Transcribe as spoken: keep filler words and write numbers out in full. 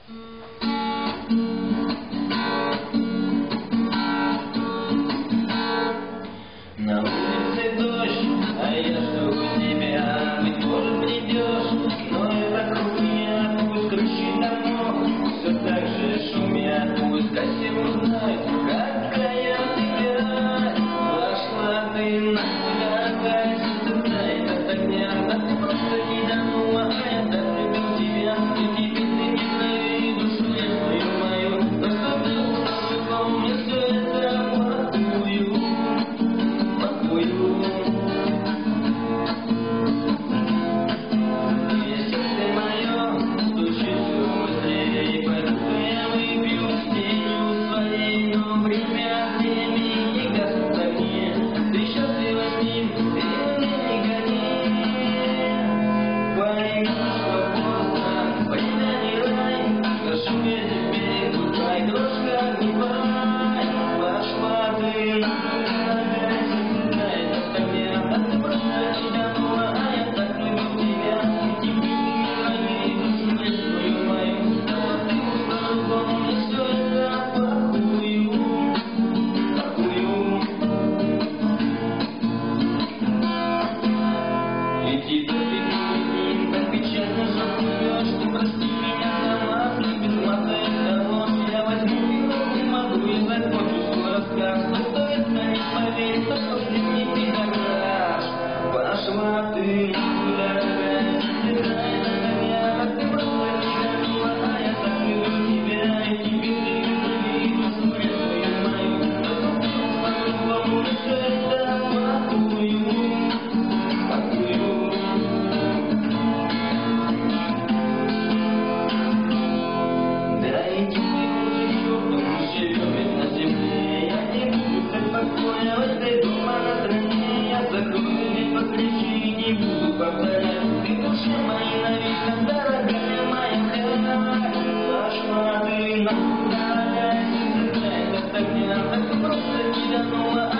На улице дождь, а я жду тебя, быть может придешь, но это хуйня, пусть кричит домой, все так же шумят, пускай все узнают, какая ты играть. Пошла ты нахуй, опять создает от огня, да ты просто не донула, а я так любил тебя, и теперь ты ненавидишь душой свою мою, но что ты узнал, мне все это плохую. Пошла ты куда-то, стирай на меня, ты просто не гонула, а я так люблю тебя, и теперь ты ненавидишь смерть свою мою, но ты по-другому все это плохую, плохую. Да иди ты лучше чертом, мы живем на земле, я не буду так спокойно в этой дома на стране, я закрою по ключи, не буду повторять. Ты душа моя навечно, дорогая моя хера. Пошла ты нахуй, дорогая, это так не надо, ты просто не донула.